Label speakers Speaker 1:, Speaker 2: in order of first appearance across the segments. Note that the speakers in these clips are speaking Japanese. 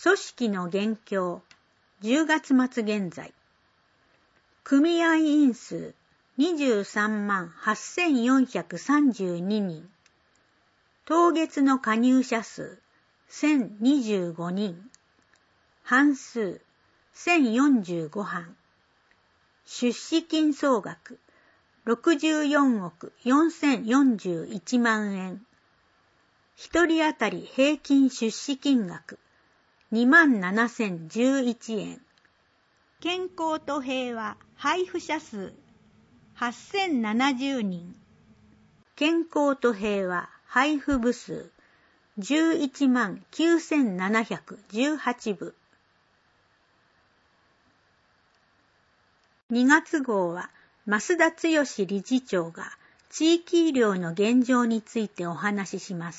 Speaker 1: 組織の現況、10月末現在。組合員数23万8432人。当月の加入者数1025人。班数1045班。出資金総額64億4041万円。一人当たり平均出資金額27,011円。健康と平和配布者数8070人。健康と平和配布部数11万9718部。2月号は増田剛理事長が地域医療の現状についてお話しします。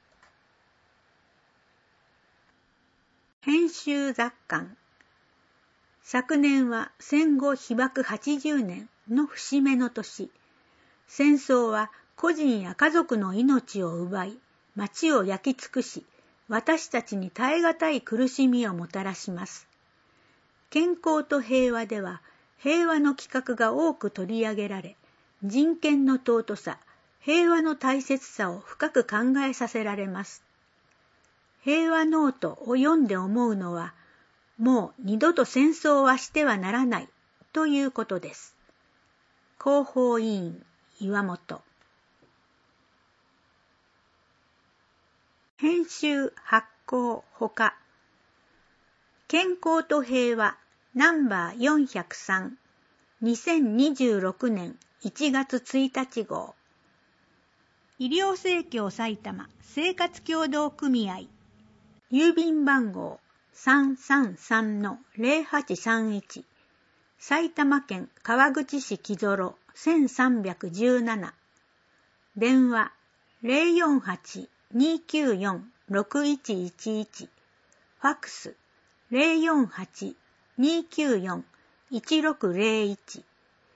Speaker 1: 編集雑感。昨年は戦後被爆80年の節目の年。戦争は個人や家族の命を奪い、町を焼き尽くし、私たちに耐え難い苦しみをもたらします。健康と平和では、平和の企画が多く取り上げられ、人権の尊さ、平和の大切さを深く考えさせられます。平和ノートを読んで思うのは、もう二度と戦争はしてはならないということです。広報委員岩本。編集発行ほか。健康と平和ナンバー403 2026年1月1日号。医療生協埼玉生活協同組合郵便番号 333-0831 埼玉県川口市木曽1317電話 048-294-6111 ファックス 048-294-1601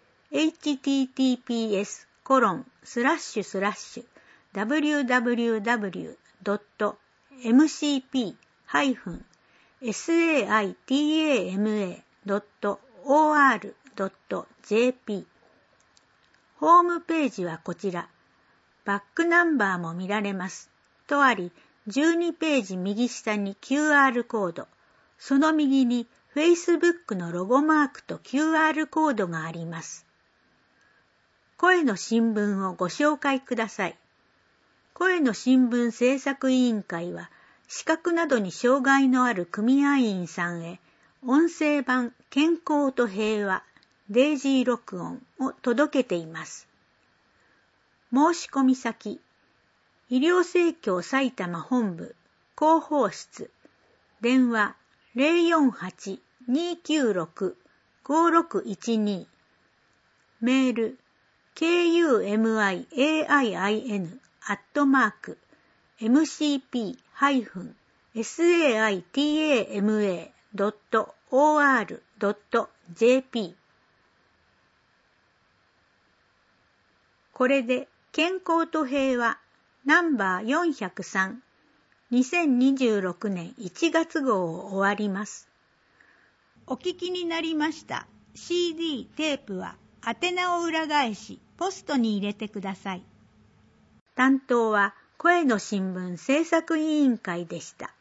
Speaker 1: https://www.mcp-saitama.or.jp ホームページはこちら。バックナンバーも見られます。とあり、12ページ右下に QR コード。その右に Facebook のロゴマークと QR コードがあります。声の新聞をご紹介ください。声の新聞制作委員会は、視覚などに障害のある組合員さんへ、音声版健康と平和、デイジー録音を届けています。申し込み先、医療生協埼玉本部、広報室、電話 048-296-5612 メール kumiin@mcp-saitama.or.jp これで健康と平和ナンバー403 2026年1月号を終わります。お聞きになりました CD テープは宛名を裏返しポストに入れてください。担当は声の新聞制作委員会でした。